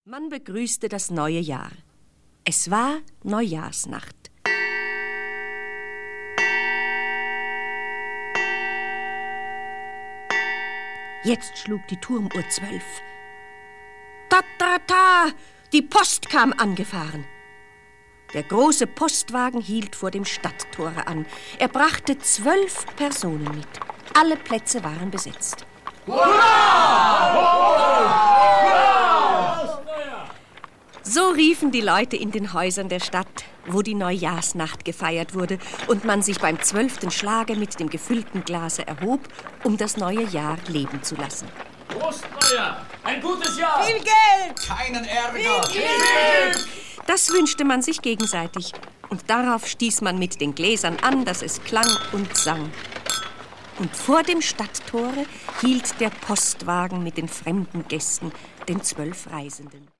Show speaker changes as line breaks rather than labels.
Man begrüßte das neue Jahr. Es war Neujahrsnacht. Jetzt schlug die Turmuhr 12. Ta-ta-ta! Die Post kam angefahren. Der große Postwagen hielt vor dem Stadttore an. Er brachte 12 Personen mit. Alle Plätze waren besetzt. So riefen die Leute in den Häusern der Stadt, wo die Neujahrsnacht gefeiert wurde und man sich beim 12. Schlage mit dem gefüllten Glase erhob, um das neue Jahr leben zu lassen.
Prost, Neujahr! Ein gutes Jahr!
Viel Geld!
Keinen Ärger!
Viel Geld!
Das wünschte man sich gegenseitig. Und darauf stieß man mit den Gläsern an, dass es klang und sang. Und vor dem Stadttore hielt der Postwagen mit den fremden Gästen, den 12 Reisenden.